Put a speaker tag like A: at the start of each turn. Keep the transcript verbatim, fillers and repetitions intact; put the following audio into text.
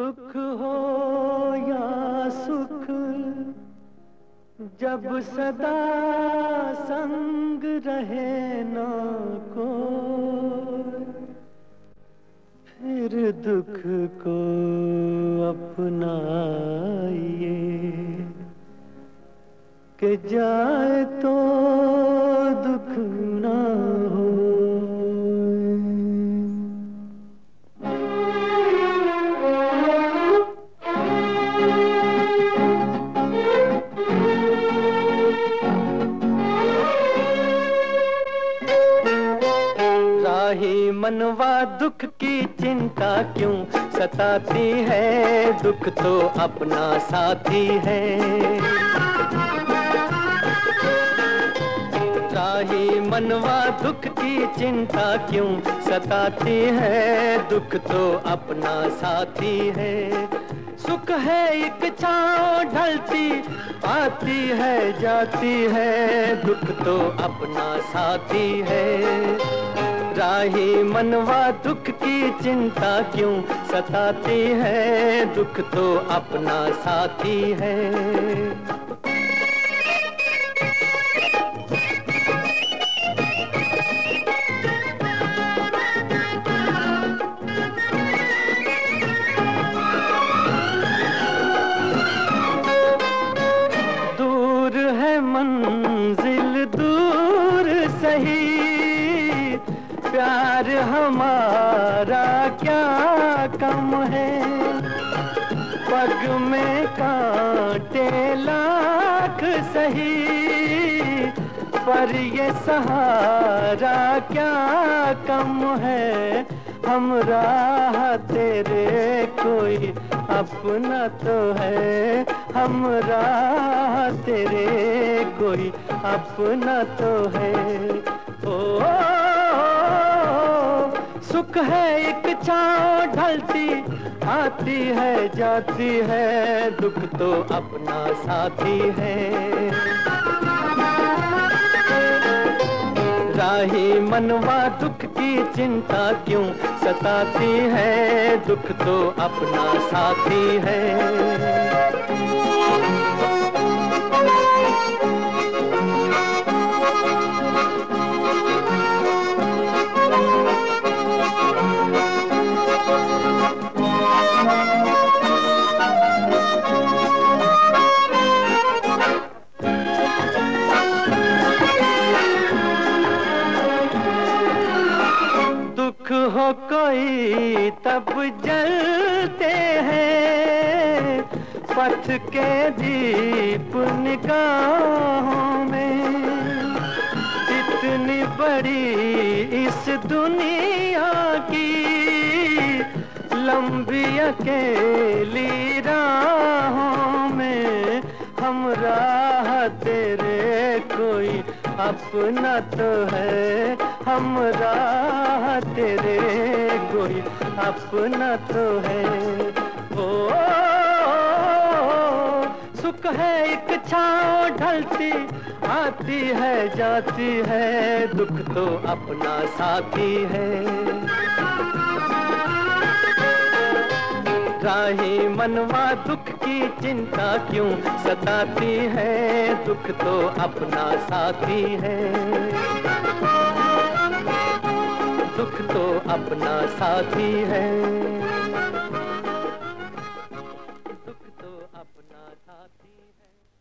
A: दुख हो या सुख जब सदा संग रहे ना कोई, फिर दुख को अपनाइए कि जाए तो दुख ना हो। राही मनवा दुख की चिंता क्यों सताती है, दुख तो अपना साथी है। राही मनवा दुख की चिंता क्यों सताती है, दुख तो अपना साथी है। सुख है एक छाँव ढलती आती है जाती है, दुख तो अपना साथी है। राही मनवा दुख की चिंता क्यों सताती है, दुख तो अपना साथी है। दूर है मंजिल दूर सही, प्यार हमारा क्या कम है। पग में कांटे लाख सही, पर ये सहारा क्या कम है। हम राह तेरे कोई अपना तो है, हम राह तेरे कोई अपना तो है। ओ सुख है एक छाँव ढलती आती है जाती है, दुख तो अपना साथी है। राही मनवा दुख की चिंता क्यों सताती है, दुख तो अपना साथी है। दुख हो कोई तब जलते हैं, पथ के दीप निगाहों में। इतनी बड़ी इस दुनिया की लंबी अकेली राहों में, हम राह तेरे कोई अपना तो है, हम राह तेरे कोई अपना तो है। ओ, सुख है एक छाँव ढलती आती है जाती है, दुख तो अपना साथी है। राही मनवा दुख की चिंता क्यों सताती है, दुख तो अपना साथी है। दुख तो अपना साथी है, दुख तो अपना साथी है।